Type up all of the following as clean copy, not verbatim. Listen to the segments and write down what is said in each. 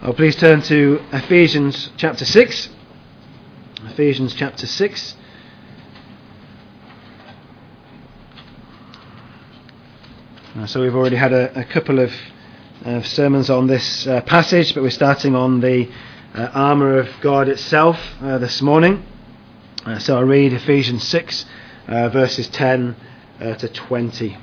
Oh, please turn to Ephesians chapter 6. Ephesians chapter 6. So we've already had a couple of sermons on this passage, but we're starting on the armour of God itself this morning. So I'll read Ephesians 6, verses 10 to 20.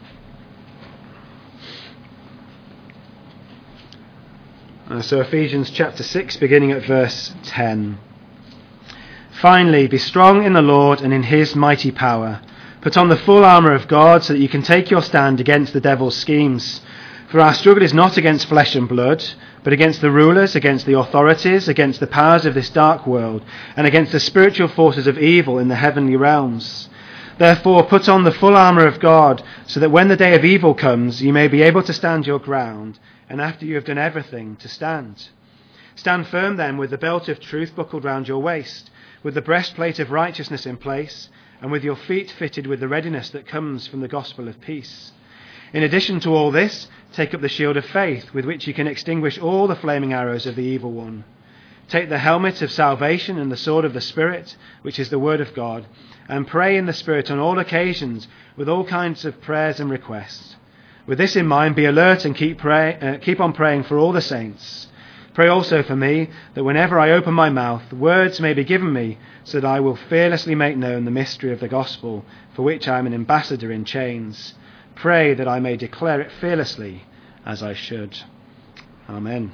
So Ephesians chapter 6, beginning at verse 10. Finally, be strong in the Lord and in his mighty power. Put on the full armour of God so that you can take your stand against the devil's schemes. For our struggle is not against flesh and blood, but against the rulers, against the authorities, against the powers of this dark world, and against the spiritual forces of evil in the heavenly realms. Therefore, put on the full armour of God, so that when the day of evil comes, you may be able to stand your ground, and after you have done everything, to stand. Stand firm then, with the belt of truth buckled round your waist, with the breastplate of righteousness in place, and with your feet fitted with the readiness that comes from the gospel of peace. In addition to all this, take up the shield of faith, with which you can extinguish all the flaming arrows of the evil one. Take the helmet of salvation and the sword of the Spirit, which is the word of God, and pray in the Spirit on all occasions, with all kinds of prayers and requests. With this in mind, be alert and keep on praying for all the saints. Pray also for me, that whenever I open my mouth, words may be given me, so that I will fearlessly make known the mystery of the gospel, for which I am an ambassador in chains. Pray that I may declare it fearlessly, as I should. Amen.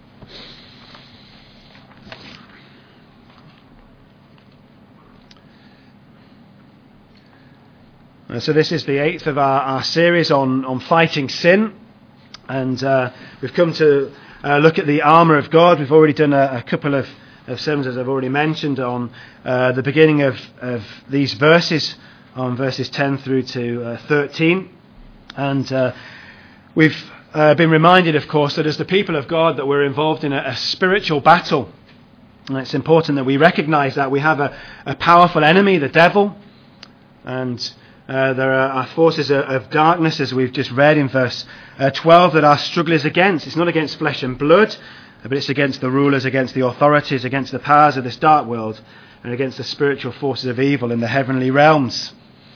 So this is the 8th of our series on fighting sin, and we've come to look at the armour of God. We've already done a couple of sermons, as I've already mentioned, on the beginning of these verses, on verses 10 through to 13, and we've been reminded, of course, that as the people of God that we're involved in a spiritual battle, and it's important that we recognise that we have a powerful enemy, the devil, and there are forces of darkness, as we've just read in verse 12, that our struggle is against. It's not against flesh and blood, but it's against the rulers, against the authorities, against the powers of this dark world, and against the spiritual forces of evil in the heavenly realms.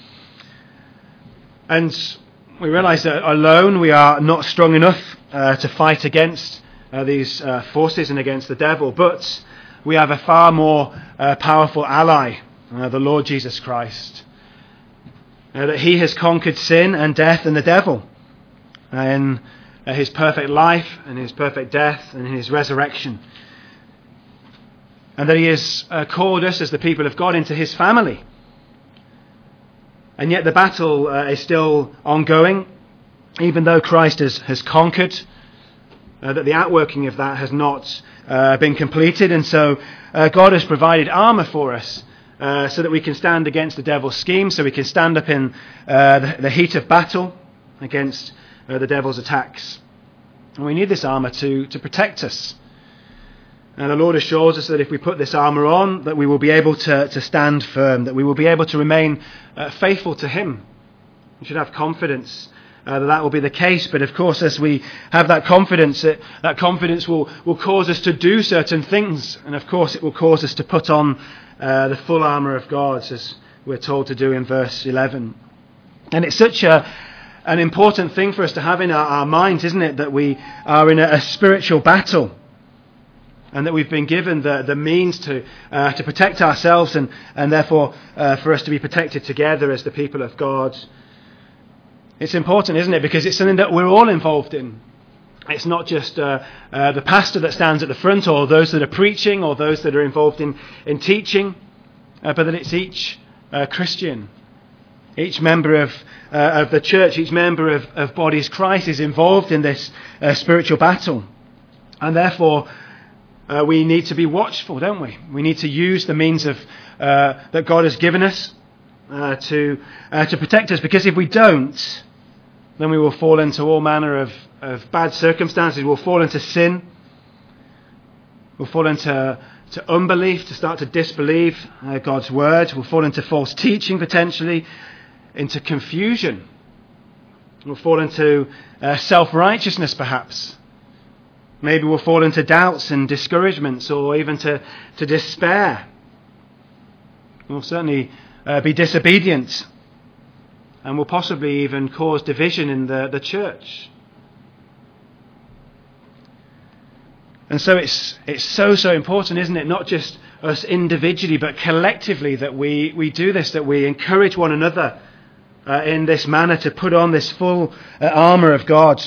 And we realise that alone we are not strong enough to fight against these forces and against the devil, but we have a far more powerful ally, the Lord Jesus Christ. That he has conquered sin and death and the devil in his perfect life and his perfect death and in his resurrection. And that he has called us as the people of God into his family. And yet the battle is still ongoing, even though Christ has conquered, that the outworking of that has not been completed. And so God has provided armour for us, so that we can stand against the devil's schemes, so we can stand up in the heat of battle against the devil's attacks. And we need this armour to protect us. And the Lord assures us that if we put this armour on, that we will be able to stand firm, that we will be able to remain faithful to him. We should have confidence that will be the case. But of course, as we have that confidence will cause us to do certain things. And of course, it will cause us to put on the full armour of God, as we're told to do in verse 11. And it's such an important thing for us to have in our minds, isn't it, that we are in a spiritual battle, and that we've been given the means to protect ourselves, and therefore for us to be protected together as the people of God. It's important, isn't it, because it's something that we're all involved in. It's not just the pastor that stands at the front, or those that are preaching, or those that are involved in teaching, but that it's each Christian, each member of the church, each member of Bodies Christ is involved in this spiritual battle. And therefore, we need to be watchful, don't we? We need to use the means that God has given us to protect us, because if we don't, then we will fall into all manner of bad circumstances. We'll fall into sin. We'll fall into unbelief, to start to disbelieve God's word. We'll fall into false teaching, potentially, into confusion. We'll fall into self-righteousness, perhaps. Maybe we'll fall into doubts and discouragements, or even to despair. We'll certainly be disobedient, and will possibly even cause division in the church. And so it's so important, isn't it? Not just us individually, but collectively, that we do this, that we encourage one another in this manner to put on this full armour of God.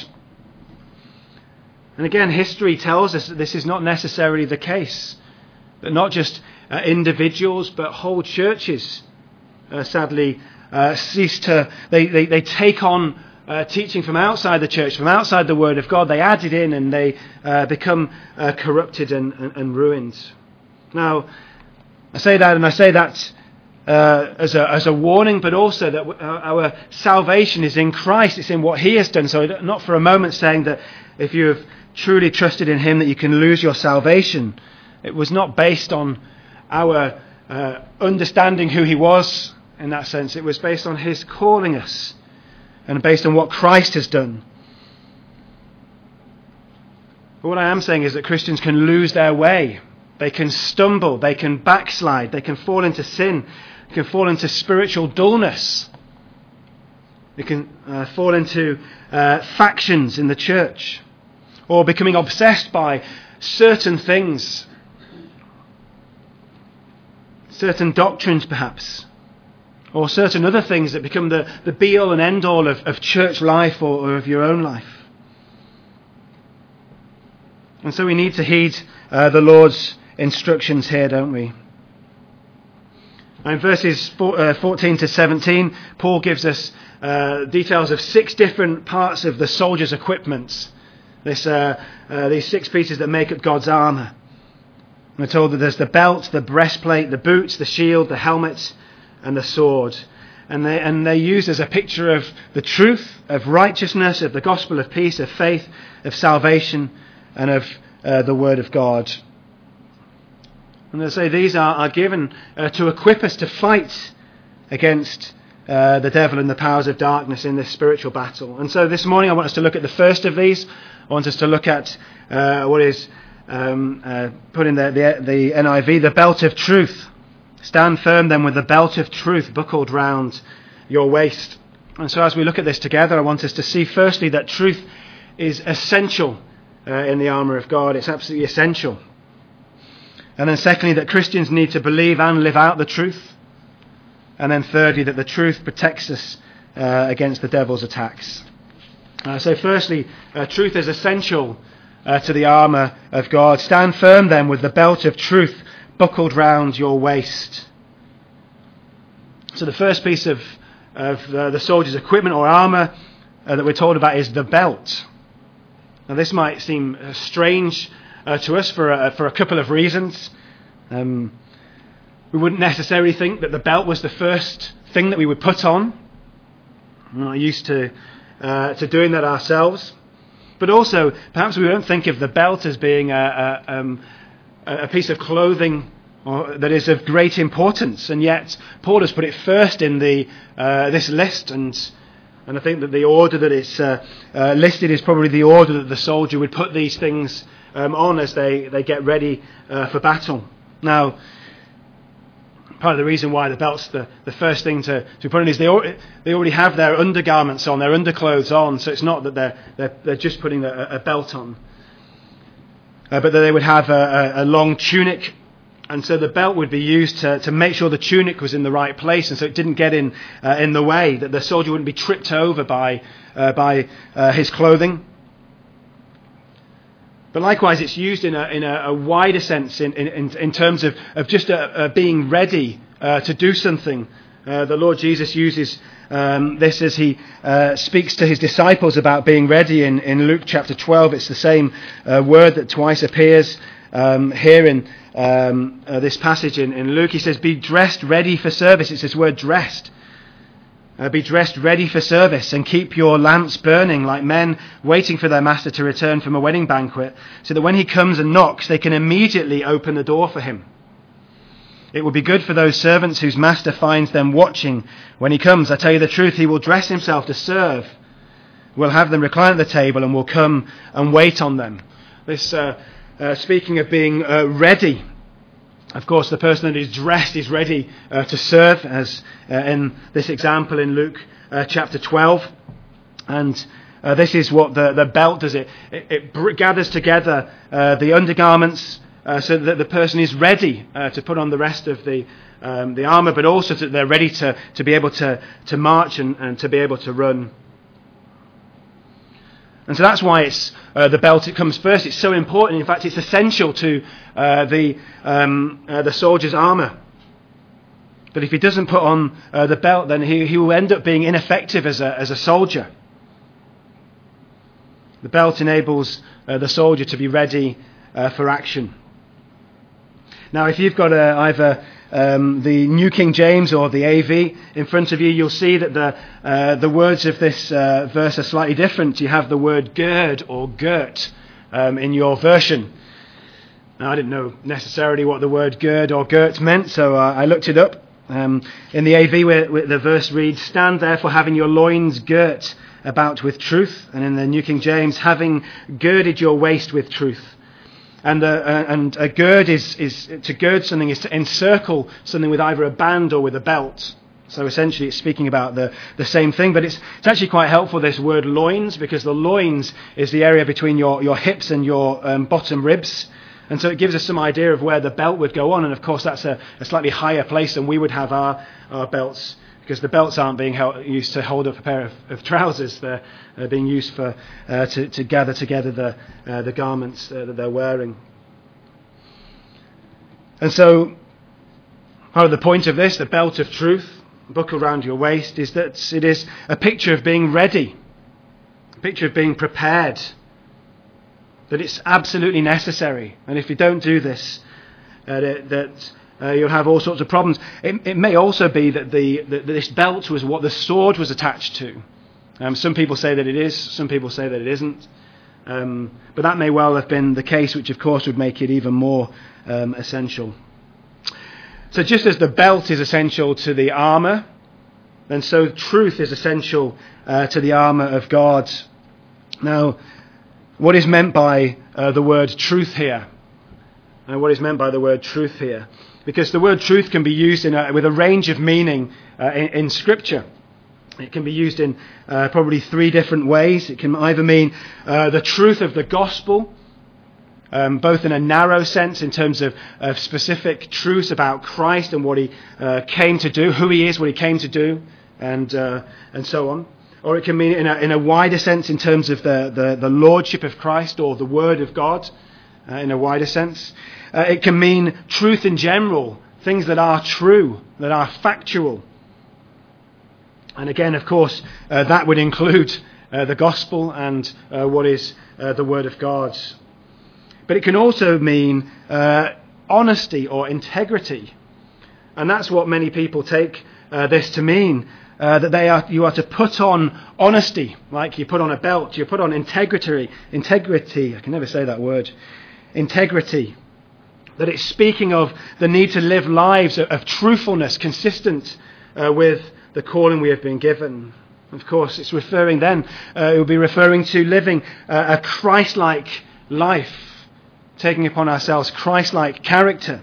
And again, history tells us that this is not necessarily the case. That not just individuals, but whole churches, sadly, they take on teaching from outside the church, from outside the Word of God. They add it in, and they become corrupted and ruined. Now, I say that as a warning, but also that our salvation is in Christ. It's in what He has done. So not for a moment saying that if you have truly trusted in Him that you can lose your salvation. It was not based on our understanding who He was in that sense. It was based on His calling us and based on what Christ has done. But what I am saying is that Christians can lose their way. They can stumble. They can backslide. They can fall into sin. They can fall into spiritual dullness. They can fall into factions in the church, or becoming obsessed by certain things, certain doctrines perhaps, or certain other things that become the be-all and end-all of church life or of your own life. And so we need to heed the Lord's instructions here, don't we? In verses 14 to 17, Paul gives us details of 6 different parts of the soldier's equipment. These 6 pieces that make up God's armour. We're told that there's the belt, the breastplate, the boots, the shield, the helmet, and the sword. And they're used as a picture of the truth, of righteousness, of the gospel of peace, of faith, of salvation, and of the word of God. And they say these are given to equip us to fight against the devil and the powers of darkness in this spiritual battle. And so this morning I want us to look at the first of these. I want us to look at what is put in the NIV, the belt of truth. Stand firm then with the belt of truth buckled round your waist. And so as we look at this together, I want us to see firstly that truth is essential in the armour of God. It's absolutely essential. And then secondly, that Christians need to believe and live out the truth. And then thirdly, that the truth protects us against the devil's attacks. So firstly, truth is essential to the armour of God. Stand firm then with the belt of truth buckled round your waist. So the first piece of the soldier's equipment or armour that we're told about is the belt. Now this might seem strange to us for a couple of reasons. We wouldn't necessarily think that the belt was the first thing that we would put on. We're not used to doing that ourselves. But also, perhaps we don't think of the belt as being a piece of clothing that is of great importance. And yet, Paul has put it first in this list. And I think that the order that it's listed is probably the order that the soldier would put these things on as they get ready for battle. Now, part of the reason why the belt's the first thing to put on is they already have their undergarments on, their underclothes on, so it's not that they're just putting a belt on, but that they would have a long tunic, and so the belt would be used to make sure the tunic was in the right place, and so it didn't get in the way, that the soldier wouldn't be tripped over by his clothing. But likewise, it's used in a wider sense in terms of just being ready to do something. The Lord Jesus uses this as He speaks to His disciples about being ready in Luke chapter 12. It's the same word that twice appears here in this passage in Luke. He says, be dressed ready for service. It's this word dressed. Be dressed ready for service, and keep your lamps burning like men waiting for their master to return from a wedding banquet, so that when he comes and knocks, they can immediately open the door for him. It will be good for those servants whose master finds them watching when he comes. I tell you the truth, he will dress himself to serve, will have them recline at the table, and will come and wait on them. This speaking of being ready. Of course, the person that is dressed is ready to serve, as in this example in Luke chapter 12. And this is what the belt does. It gathers together the undergarments so that the person is ready to put on the rest of the armour, but also that they're ready to be able to march and to be able to run. And so that's why it's the belt. It comes first. It's so important. In fact, it's essential to the soldier's armour. That if he doesn't put on the belt, then he will end up being ineffective as a soldier. The belt enables the soldier to be ready for action. Now, if you've got either the New King James or the AV in front of you, you'll see that the words of this verse are slightly different. You have the word gird or girt in your version. Now, I didn't know necessarily what the word gird or girt meant, so I looked it up. In the AV, where the verse reads, "Stand therefore having your loins girt about with truth," and in the New King James, "having girded your waist with truth." And a gird is to gird something is to encircle something with either a band or with a belt. So essentially it's speaking about the same thing, but it's actually quite helpful, this word loins, because the loins is the area between your hips and your bottom ribs. And so it gives us some idea of where the belt would go on. And of course that's a slightly higher place than we would have our belts, because the belts aren't being used to hold up a pair of trousers. They're being used to gather together the garments that they're wearing. And so part of the point of this, the belt of truth, buckled around your waist, is that it is a picture of being ready, a picture of being prepared, that it's absolutely necessary. And if you don't do this, you'll have all sorts of problems. It may also be that this belt was what the sword was attached to. Some people say that it is, some people say that it isn't. But that may well have been the case, which of course would make it even more essential. So just as the belt is essential to the armour, then so truth is essential to the armour of God. Now, what is meant by the word truth here? What is meant by the word truth here? Because the word truth can be used with a range of meaning in Scripture. It can be used in probably three different ways. It can either mean the truth of the gospel, both in a narrow sense in terms of specific truths about Christ and what he came to do, who he is, what he came to do, and so on. Or it can mean in a wider sense in terms of the lordship of Christ or the word of God in a wider sense. It can mean truth in general, things that are true, that are factual. And again, of course, that would include the gospel and what is the word of God. But it can also mean honesty or integrity. And that's what many people take this to mean. That you are to put on honesty, like you put on a belt. You put on integrity. I can never say that word. Integrity. That it's speaking of the need to live lives of truthfulness consistent with the calling we have been given. Of course, it's referring then, it will be referring to living a Christ-like life, taking upon ourselves Christ-like character.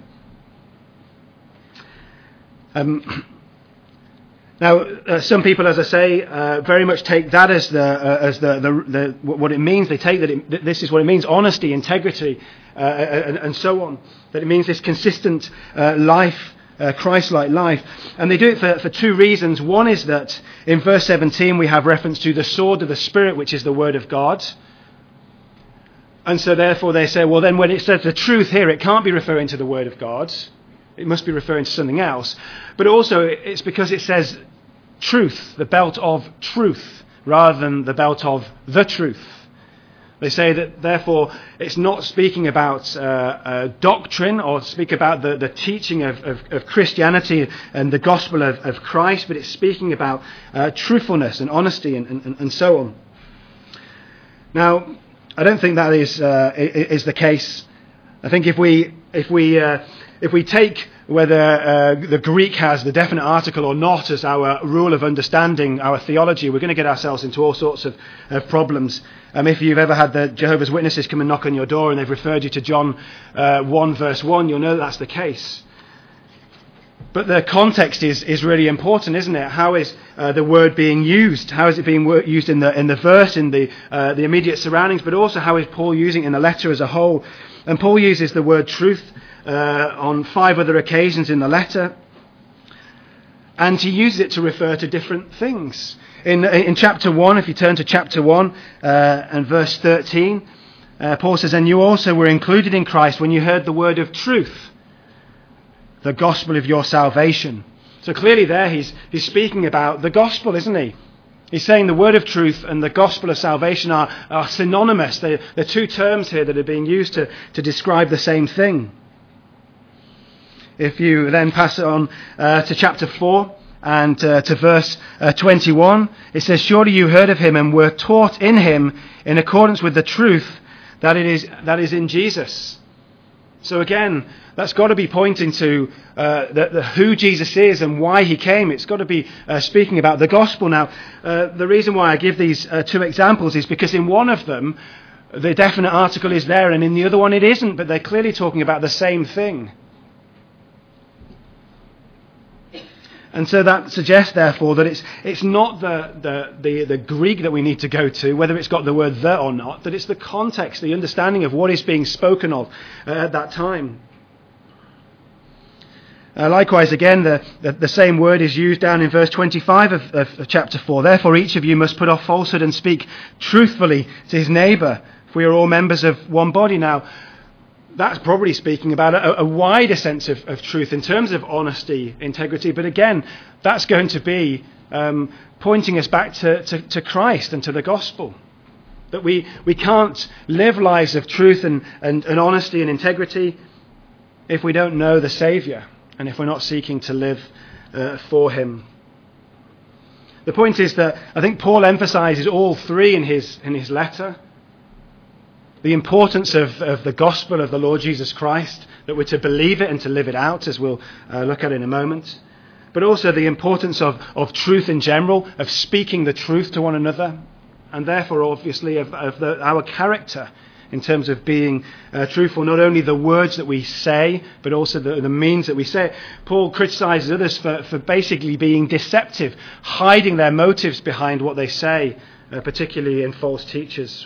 Now, some people, as I say, very much take that as what it means. They take that this is what it means: honesty, integrity, and so on. That it means this consistent life, Christ-like life. And they do it for two reasons. One is that in verse 17 we have reference to the sword of the Spirit, which is the Word of God. And so therefore they say, well then when it says the truth here, it can't be referring to the Word of God. It must be referring to something else. But also it's because it says truth, the belt of truth, rather than the belt of the truth. They say that therefore it's not speaking about doctrine or speak about the teaching of Christianity and the gospel of Christ, but it's speaking about truthfulness and honesty and so on. Now, I don't think that is the case. I think if we if we take whether the Greek has the definite article or not as our rule of understanding our theology, we're going to get ourselves into all sorts of problems. If you've ever had the Jehovah's Witnesses come and knock on your door and they've referred you to John 1 verse 1, you'll know that's the case. But the context is really important, isn't it? How is the word being used? How is it being used in the verse, in the immediate surroundings, but also how is Paul using it in the letter as a whole? And Paul uses the word truth on 5 other occasions in the letter, and he uses it to refer to different things. In chapter 1, if you turn to chapter 1 and verse 13, Paul says, "And you also were included in Christ when you heard the word of truth, the gospel of your salvation." So clearly there he's speaking about the gospel, isn't he? He's saying the word of truth and the gospel of salvation are synonymous. They're two terms here that are being used to describe the same thing. If you then pass it on to chapter 4 and to verse 21, it says, "Surely you heard of him and were taught in him in accordance with the truth that is in Jesus." So again, that's got to be pointing to who Jesus is and why he came. It's got to be speaking about the gospel. Now, the reason why I give these 2 examples is because in one of them, the definite article is there, and in the other one it isn't, but they're clearly talking about the same thing. And so that suggests, therefore, that it's not the Greek that we need to go to, whether it's got the word "the" or not, that it's the context, the understanding of what is being spoken of at that time. Likewise, again, the same word is used down in verse 25 of chapter 4. "Therefore each of you must put off falsehood and speak truthfully to his neighbour, for we are all members of one body." Now, that's probably speaking about a wider sense of truth in terms of honesty, integrity. But again, that's going to be pointing us back to Christ and to the gospel. That we can't live lives of truth and honesty and integrity if we don't know the Saviour and if we're not seeking to live for him. The point is that I think Paul emphasizes all 3 in his letter. The importance of the gospel of the Lord Jesus Christ, that we're to believe it and to live it out, as we'll look at in a moment. But also the importance of truth in general, of speaking the truth to one another, and therefore, obviously, of our character in terms of being truthful, not only the words that we say, but also the means that we say it. Paul criticizes others for basically being deceptive, hiding their motives behind what they say, particularly in false teachers.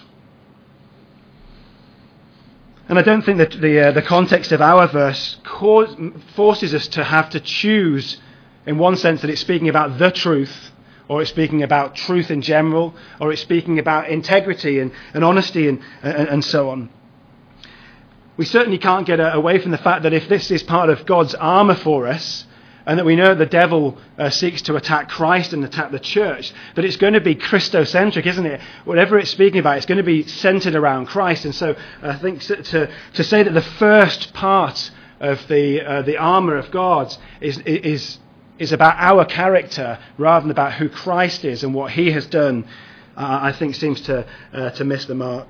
And I don't think that the context of our verse forces us to have to choose, in one sense, that it's speaking about the truth, or it's speaking about truth in general, or it's speaking about integrity and honesty and so on. We certainly can't get away from the fact that if this is part of God's armour for us, and that we know the devil seeks to attack Christ and attack the church, that it's going to be Christocentric, isn't it? Whatever it's speaking about, it's going to be centered around Christ. And so I think to say that the first part of the armour of God is about our character rather than about who Christ is and what he has done, I think seems to miss the mark.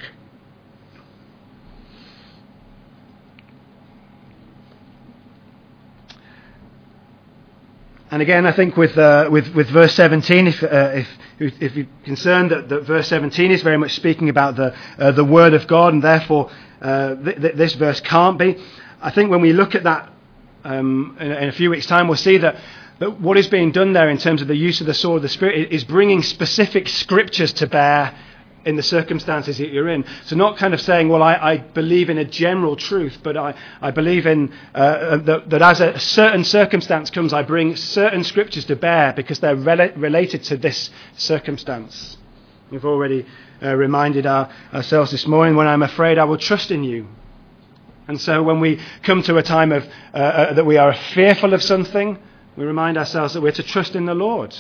And again, I think with verse 17, if you're concerned that verse 17 is very much speaking about the word of God, and therefore this verse can't be. I think when we look at that in a few weeks' time, we'll see that what is being done there in terms of the use of the sword of the Spirit is bringing specific scriptures to bear in the circumstances that you're in. So not kind of saying, well, I believe in a general truth, but I believe in that as a certain circumstance comes, I bring certain scriptures to bear because they're related to this circumstance. We've already reminded ourselves this morning, when I'm afraid, I will trust in you. And so when we come to a time of that we are fearful of something, we remind ourselves that we're to trust in the Lord.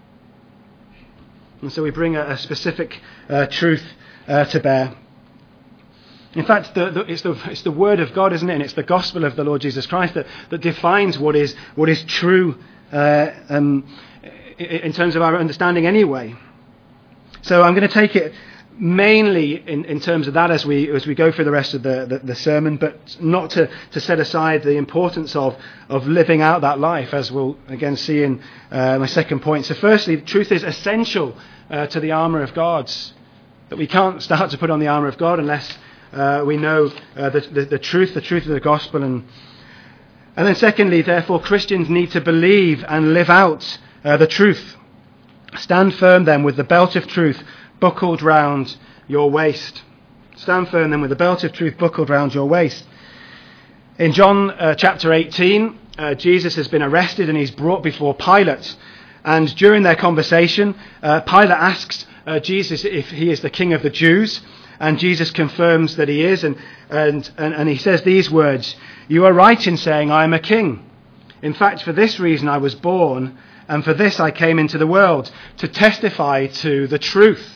And so we bring a specific truth to bear. In fact, it's the word of God, isn't it? And it's the gospel of the Lord Jesus Christ that defines what is true in terms of our understanding anyway. So I'm going to take it mainly in terms of that as we go through the rest of the sermon, but not to set aside the importance of living out that life, as we'll again see in my second point. So firstly, truth is essential to the armour of God, that we can't start to put on the armour of God unless we know the truth of the gospel. And then secondly, therefore, Christians need to believe and live out the truth. Stand firm then with the belt of truth buckled round your waist. Stand firm then with the belt of truth buckled round your waist. In John chapter 18, Jesus has been arrested and he's brought before Pilate. And during their conversation, Pilate asks Jesus if he is the King of the Jews. And Jesus confirms that he is. And he says these words, "You are right in saying I am a king. In fact, for this reason I was born, and for this I came into the world, to testify to the truth.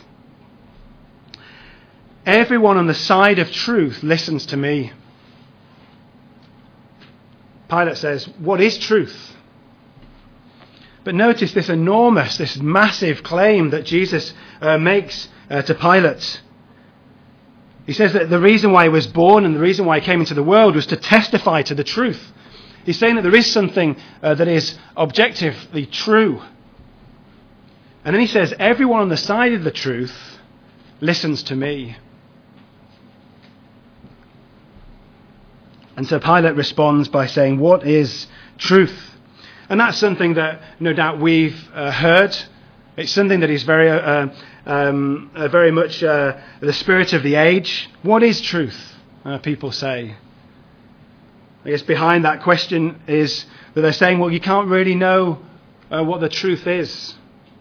Everyone on the side of truth listens to me." Pilate says, what is truth? But notice this massive claim that Jesus makes to Pilate. He says that the reason why he was born and the reason why he came into the world was to testify to the truth. He's saying that there is something that is objectively true. And then he says, everyone on the side of the truth listens to me. And so Pilate responds by saying, what is truth? And that's something that no doubt we've heard. It's something that is very much the spirit of the age. What is truth? People say. I guess behind that question is that they're saying, well, you can't really know what the truth is.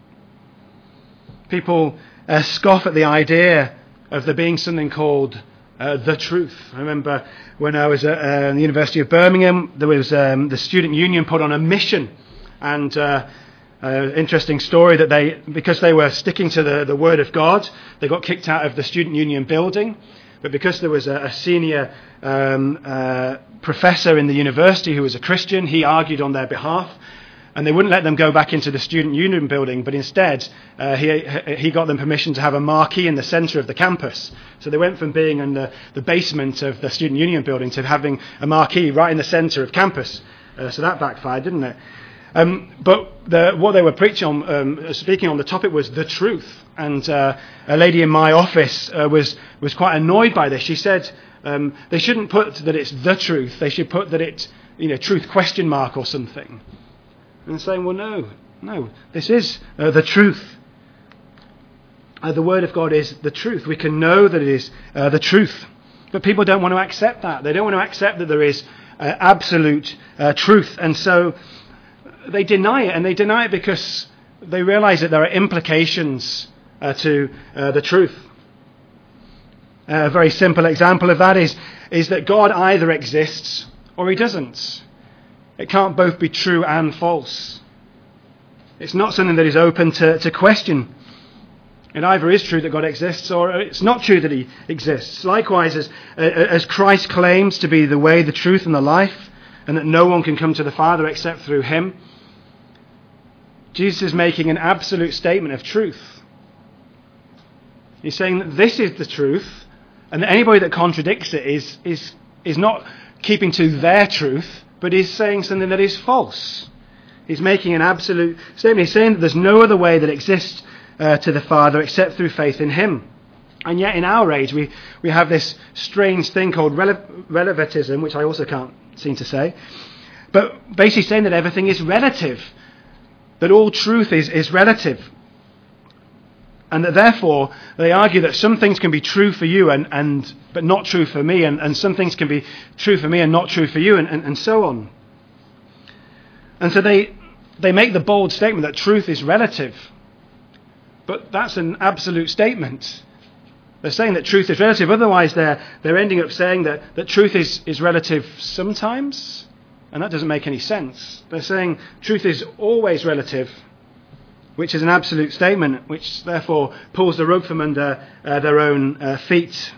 People scoff at the idea of there being something called the truth. I remember when I was at the University of Birmingham, there was the student union put on a mission, and interesting story that because they were sticking to the word of God, they got kicked out of the student union building. But because there was a senior professor in the university who was a Christian, he argued on their behalf, and they wouldn't let them go back into the student union building, but instead he got them permission to have a marquee in the centre of the campus. So they went from being in the basement of the student union building to having a marquee right in the centre of campus. So that backfired, didn't it? But what they were speaking on the topic was the truth. And a lady in my office was quite annoyed by this. She said they shouldn't put that it's the truth. They should put that it's truth ? Or something. And saying, well, no, this is the truth. The Word of God is the truth. We can know that it is the truth. But people don't want to accept that. They don't want to accept that there is absolute truth. And so they deny it. And they deny it because they realize that there are implications to the truth. A very simple example of that is that God either exists or he doesn't. It can't both be true and false. It's not something that is open to question. It either is true that God exists or it's not true that he exists. Likewise, as Christ claims to be the way, the truth and the life, and that no one can come to the Father except through him, Jesus is making an absolute statement of truth. He's saying that this is the truth, and that anybody that contradicts it is not keeping to their truth, but is saying something that is false. He's making an absolute statement. He's saying that there's no other way that exists to the Father except through faith in him. And yet in our age we have this strange thing called relativism, which I also can't seem to say, but basically saying that everything is relative, that all truth is relative. And that therefore they argue that some things can be true for you but not true for me, and some things can be true for me and not true for you, and so on. And so they make the bold statement that truth is relative. But that's an absolute statement. They're saying that truth is relative. Otherwise they're ending up saying that truth is relative sometimes, and that doesn't make any sense. They're saying truth is always relative, which is an absolute statement, which therefore pulls the rug from under their own feet.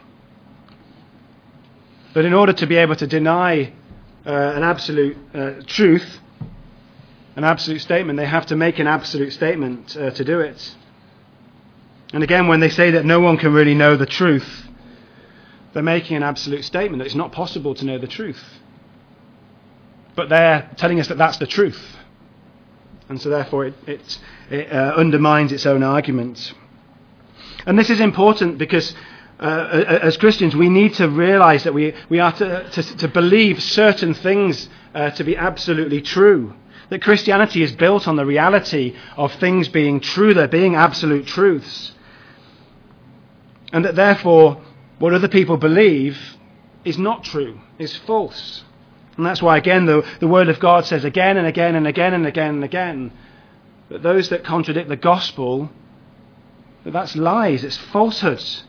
But in order to be able to deny an absolute truth, an absolute statement, they have to make an absolute statement to do it. And again, when they say that no one can really know the truth, they're making an absolute statement that it's not possible to know the truth. But they're telling us that that's the truth. And so therefore it undermines its own argument. And this is important because as Christians we need to realize that we are to believe certain things to be absolutely true. That Christianity is built on the reality of things being true, there being absolute truths. And that therefore what other people believe is not true, is false. And that's why, again, the Word of God says again and again and again and again and again that those that contradict the gospel, that's lies, it's falsehoods.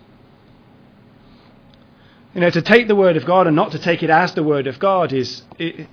To take the Word of God and not to take it as the Word of God is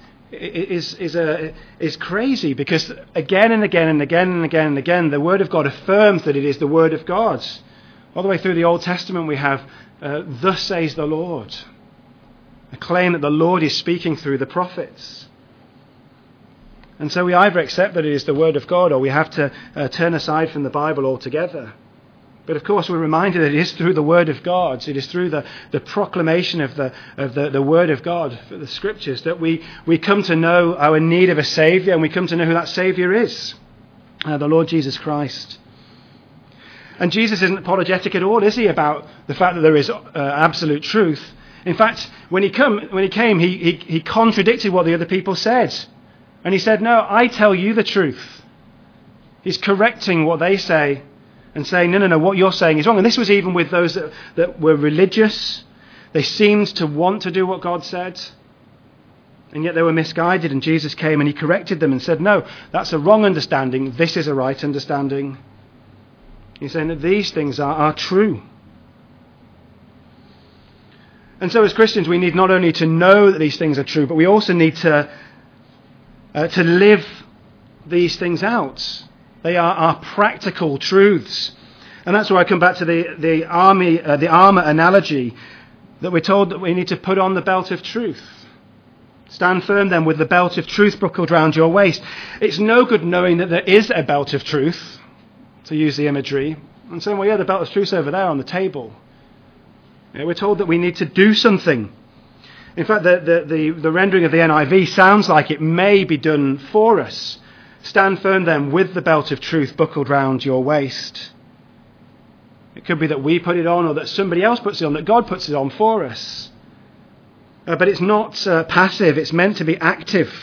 crazy, because again and again and again and again and again the Word of God affirms that it is the Word of God. All the way through the Old Testament we have, thus says the Lord. A claim that the Lord is speaking through the prophets. And so we either accept that it is the Word of God, or we have to turn aside from the Bible altogether. But of course we're reminded that it is through the Word of God, it is through the proclamation of the Word of God, the Scriptures, that we come to know our need of a Saviour, and we come to know who that Saviour is, the Lord Jesus Christ. And Jesus isn't apologetic at all, is he, about the fact that there is absolute truth. In fact, when he came, he contradicted what the other people said. And he said, no, I tell you the truth. He's correcting what they say and saying, no, what you're saying is wrong. And this was even with those that were religious. They seemed to want to do what God said, and yet they were misguided. And Jesus came and he corrected them and said, no, that's a wrong understanding. This is a right understanding. He's saying that these things are true. And so as Christians, we need not only to know that these things are true, but we also need to live these things out. They are practical truths. And that's where I come back to the armour analogy, that we're told that we need to put on the belt of truth. Stand firm then with the belt of truth buckled round your waist. It's no good knowing that there is a belt of truth, to use the imagery, and saying, well, yeah, the belt of truth's over there on the table. We're told that we need to do something. In fact, the rendering of the NIV sounds like it may be done for us. Stand firm then with the belt of truth buckled round your waist. It could be that we put it on, or that somebody else puts it on, that God puts it on for us. But it's not passive, it's meant to be active.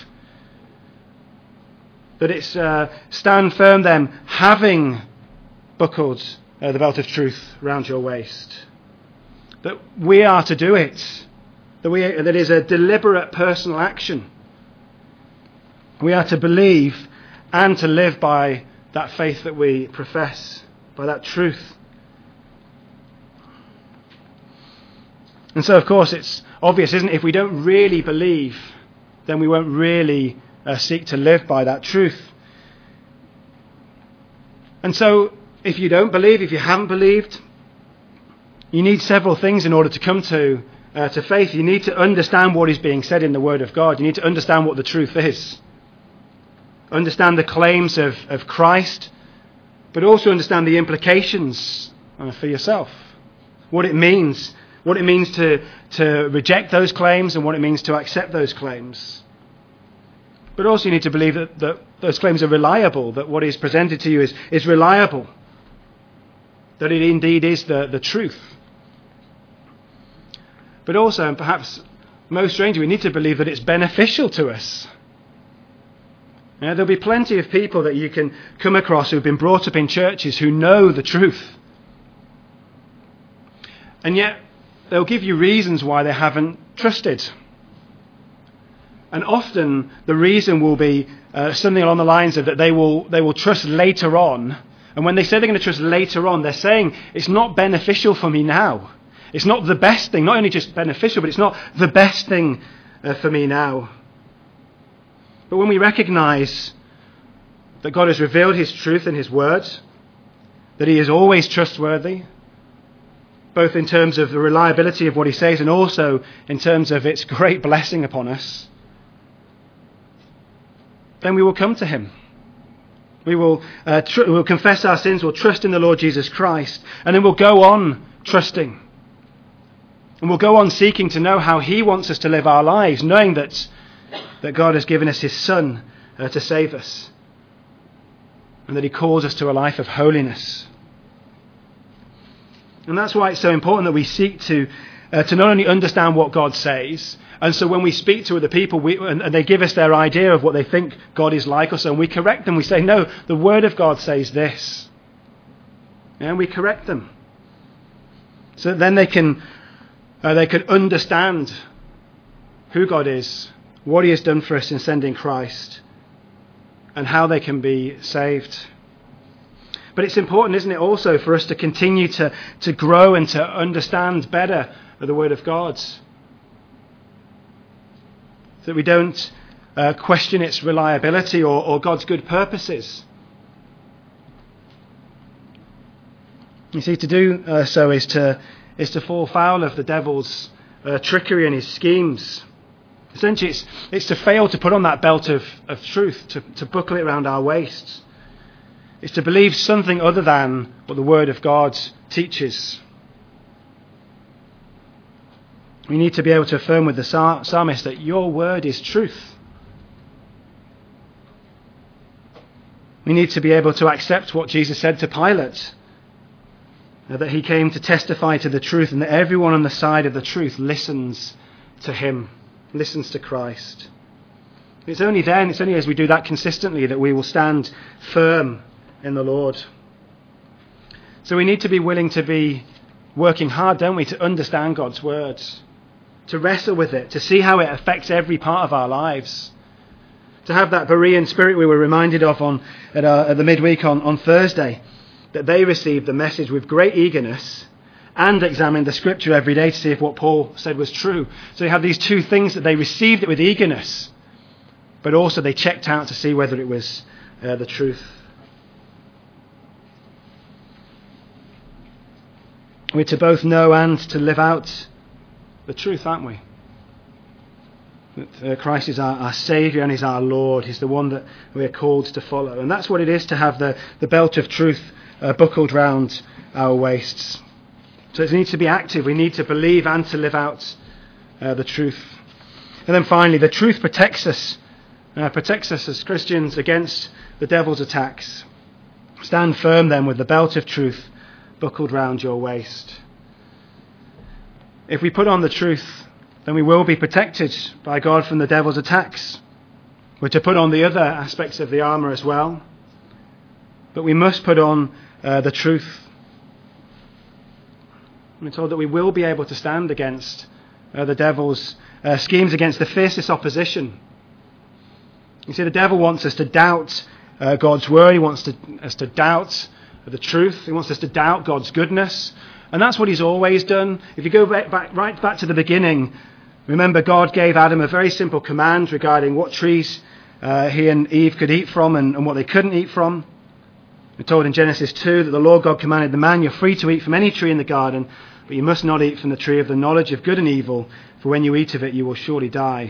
That it's stand firm then, having buckled the belt of truth round your waist. That we are to do it. That it is a deliberate personal action. We are to believe and to live by that faith that we profess, by that truth. And so, of course, it's obvious, isn't it? If we don't really believe, then we won't really seek to live by that truth. And so, if you don't believe, if you haven't believed, you need several things in order to come to faith. You need to understand what is being said in the Word of God. You need to understand what the truth is. Understand the claims of Christ, but also understand the implications for yourself. What it means to reject those claims and what it means to accept those claims. But also you need to believe that those claims are reliable, that what is presented to you is reliable, that it indeed is the truth. But also, and perhaps most strangely, we need to believe that it's beneficial to us. There'll be plenty of people that you can come across who've been brought up in churches who know the truth. And yet, they'll give you reasons why they haven't trusted. And often, the reason will be something along the lines of that they will trust later on. And when they say they're going to trust later on, they're saying it's not beneficial for me now. It's not the best thing, not only just beneficial, but it's not the best thing for me now. But when we recognize that God has revealed his truth in his word, that he is always trustworthy, both in terms of the reliability of what he says and also in terms of its great blessing upon us, then we will come to him. we'll confess our sins, we'll trust in the Lord Jesus Christ, and then we'll go on trusting. And we'll go on seeking to know how he wants us to live our lives, knowing that God has given us his Son to save us, and that he calls us to a life of holiness. And that's why it's so important that we seek to not only understand what God says, and so when we speak to other people and they give us their idea of what they think God is like or so, and we correct them, we say, no, the Word of God says this. And we correct them. So that then they can understand who God is, what he has done for us in sending Christ, and how they can be saved. But it's important, isn't it, also for us to continue to grow and to understand better the Word of God, so that we don't question its reliability or God's good purposes. You see, to do so is to fall foul of the devil's trickery and his schemes. Essentially, it's to fail to put on that belt of truth, to buckle it around our waists. It's to believe something other than what the Word of God teaches. We need to be able to affirm with the psalmist that your word is truth. We need to be able to accept what Jesus said to Pilate, that he came to testify to the truth, and that everyone on the side of the truth listens to him, listens to Christ. It's only then, it's only as we do that consistently that we will stand firm in the Lord. So we need to be willing to be working hard, don't we, to understand God's words, to wrestle with it, to see how it affects every part of our lives, to have that Berean spirit we were reminded of at the midweek on Thursday, that they received the message with great eagerness and examined the Scripture every day to see if what Paul said was true. So you have these two things, that they received it with eagerness, but also they checked out to see whether it was the truth. We're to both know and to live out the truth, aren't we? That Christ is our Saviour and is our Lord. He's the one that we are called to follow. And that's what it is to have the belt of truth buckled round our waists. So it needs to be active. We need to believe and to live out the truth. And then finally, the truth protects us as Christians against the devil's attacks. Stand firm then with the belt of truth buckled round your waist. If we put on the truth, then we will be protected by God from the devil's attacks. We're to put on the other aspects of the armour as well. But we must put on the truth. We're told that we will be able to stand against the devil's schemes, against the fiercest opposition. You see, the devil wants us to doubt God's word. He wants us to doubt the truth. He wants us to doubt God's goodness. And that's what he's always done. If you go right back to the beginning, remember God gave Adam a very simple command regarding what trees he and Eve could eat from and what they couldn't eat from. We're told in Genesis 2 that the Lord God commanded the man, you're free to eat from any tree in the garden, but you must not eat from the tree of the knowledge of good and evil, for when you eat of it you will surely die.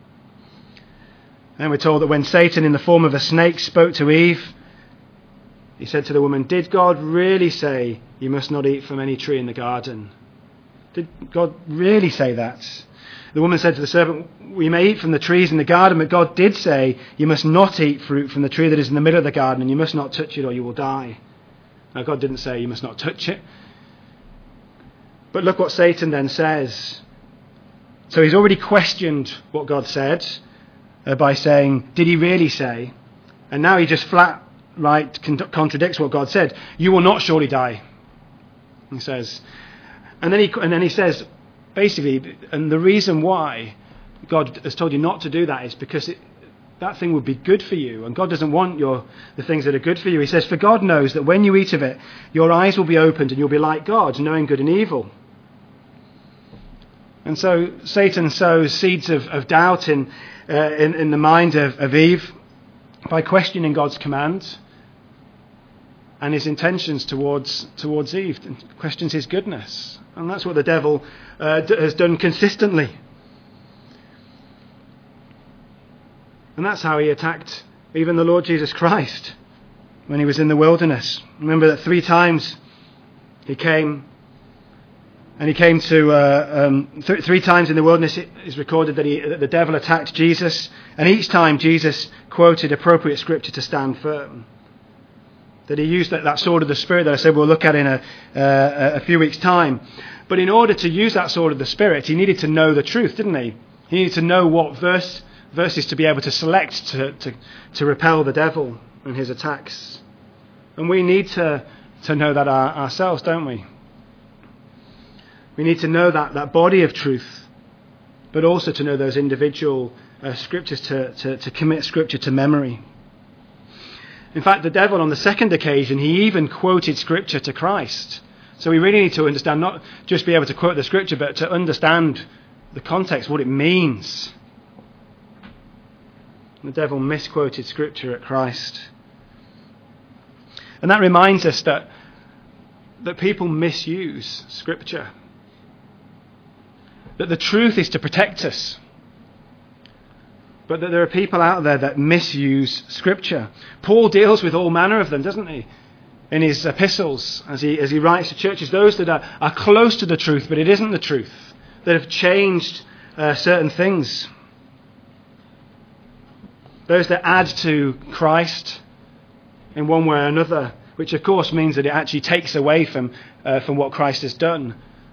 And we're told that when Satan in the form of a snake spoke to Eve, he said to the woman, did God really say you must not eat from any tree in the garden? Did God really say that? The woman said to the serpent, we may eat from the trees in the garden, but God did say you must not eat fruit from the tree that is in the middle of the garden, and you must not touch it or you will die. Now God didn't say you must not touch it. But look what Satan then says. So he's already questioned what God said by saying, did he really say? And now he just flat right contradicts what God said. You will not surely die, he says. And then he says, basically, and the reason why God has told you not to do that is because that thing would be good for you, and God doesn't want the things that are good for you. He says, for God knows that when you eat of it, your eyes will be opened and you'll be like God, knowing good and evil. And so Satan sows seeds of doubt in the mind of Eve by questioning God's command and his intentions towards Eve, and questions his goodness. And that's what the devil has done consistently. And that's how he attacked even the Lord Jesus Christ. when he was in the wilderness. Remember that 3 times he came, and he came to 3 times in the wilderness. It is recorded that the devil attacked Jesus, and each time Jesus quoted appropriate scripture to stand firm. That he used that sword of the Spirit that I said we'll look at in a few weeks' time. But in order to use that sword of the Spirit, he needed to know the truth, didn't he? He needed to know what verses to be able to select to repel the devil and his attacks. And we need to know that ourselves, don't we? We need to know that body of truth, but also to know those individual scriptures, to commit scripture to memory. In fact, the devil on the second occasion, he even quoted scripture to Christ. So we really need to understand, not just be able to quote the scripture, but to understand the context, what it means. The devil misquoted scripture at Christ. And that reminds us that people misuse scripture. That the truth is to protect us. But that there are people out there that misuse scripture. Paul deals with all manner of them, doesn't he? In his epistles, as he writes to churches, those that are close to the truth, but it isn't the truth, that have changed certain things. Those that add to Christ in one way or another, which of course means that it actually takes away from what Christ has done.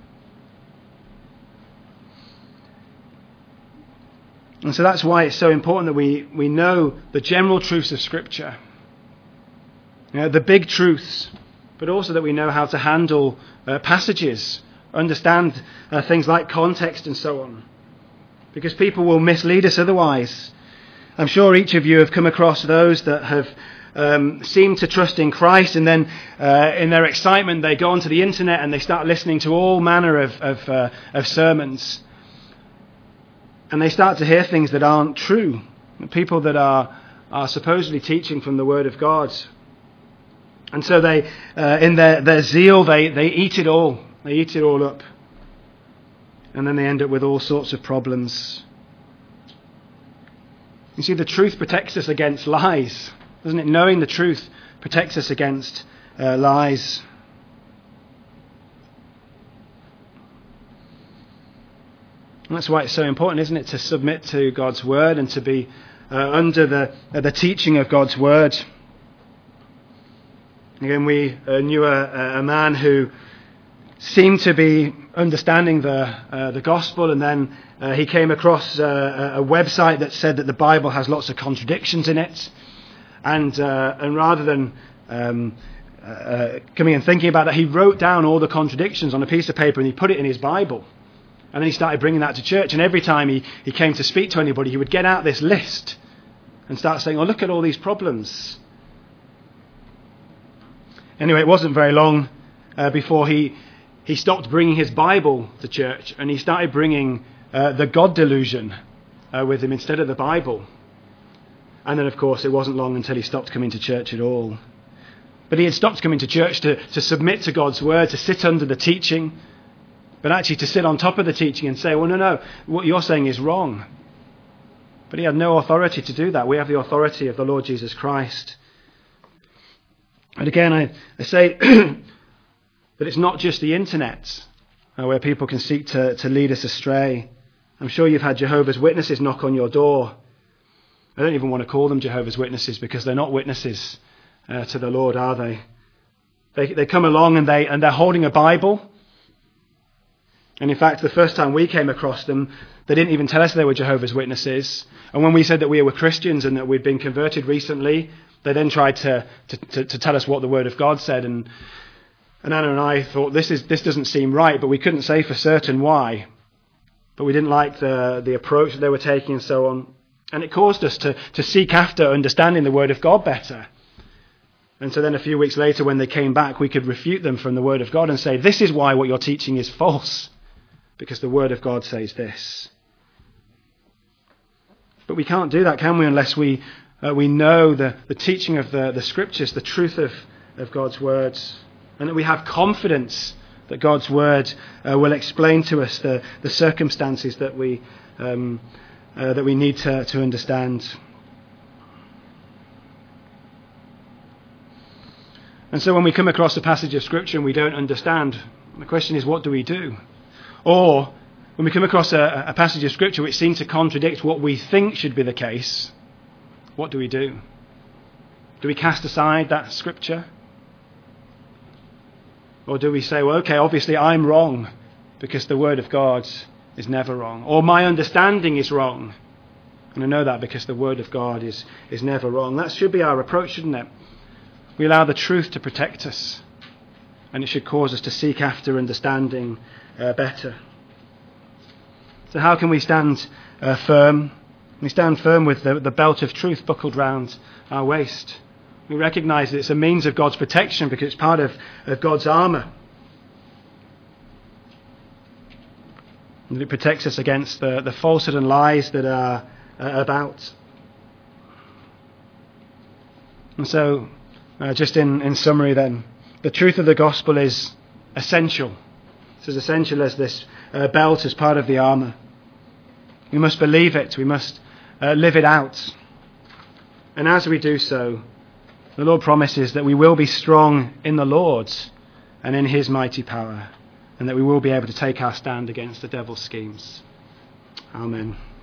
And so that's why it's so important that we know the general truths of Scripture. You know, the big truths, but also that we know how to handle passages, understand things like context and so on. Because people will mislead us otherwise. I'm sure each of you have come across those that have seemed to trust in Christ, and then in their excitement they go onto the internet and they start listening to all manner of sermons. And they start to hear things that aren't true. People that are supposedly teaching from the Word of God. And so they, in their zeal, they eat it all. They eat it all up. And then they end up with all sorts of problems. You see, the truth protects us against lies, doesn't it? Knowing the truth protects us against lies. And that's why it's so important, isn't it, to submit to God's Word and to be under the teaching of God's Word. Again, we knew a man who seemed to be understanding the gospel, and then he came across a website that said that the Bible has lots of contradictions in it, and rather than coming and thinking about that, he wrote down all the contradictions on a piece of paper and he put it in his Bible. And then he started bringing that to church, and every time he came to speak to anybody, he would get out this list and start saying, oh, look at all these problems. Anyway, it wasn't very long before he stopped bringing his Bible to church, and he started bringing the God delusion with him instead of the Bible. And then, of course, it wasn't long until he stopped coming to church at all. But he had stopped coming to church to submit to God's Word, to sit under the teaching, but actually to sit on top of the teaching and say, well, no, what you're saying is wrong. But he had no authority to do that. We have the authority of the Lord Jesus Christ. And again, I say that it's not just the internet where people can seek to lead us astray. I'm sure you've had Jehovah's Witnesses knock on your door. I don't even want to call them Jehovah's Witnesses because they're not witnesses to the Lord, are they? They come along and they're holding a Bible. And in fact, the first time we came across them, they didn't even tell us they were Jehovah's Witnesses. And when we said that we were Christians and that we'd been converted recently, they then tried to tell us what the Word of God said. And Anna and I thought, this doesn't seem right, but we couldn't say for certain why. But we didn't like the approach that they were taking and so on. And it caused us to seek after understanding the Word of God better. And so then a few weeks later, when they came back, we could refute them from the Word of God and say, this is why what you're teaching is false. Because the Word of God says this. But we can't do that, can we, unless we know the teaching of the Scriptures, the truth of God's words, and that we have confidence that God's Word will explain to us the circumstances that we need to understand. And so when we come across a passage of Scripture and we don't understand, the question is, what do we do? Or when we come across a passage of Scripture which seems to contradict what we think should be the case, what do we do? Do we cast aside that Scripture? Or do we say, well, okay, obviously I'm wrong because the Word of God is never wrong. Or my understanding is wrong. And I know that because the Word of God is never wrong. That should be our approach, shouldn't it? We allow the truth to protect us. And it should cause us to seek after understanding better. So how can we stand firm? We stand firm with the belt of truth buckled round our waist. We recognise that it's a means of God's protection because it's part of God's armour. And it protects us against the falsehood and lies that are about. And so, just in summary then, the truth of the gospel is essential. It's as essential as this belt as part of the armour. We must believe it. We must live it out. And as we do so, the Lord promises that we will be strong in the Lord and in his mighty power, and that we will be able to take our stand against the devil's schemes. Amen.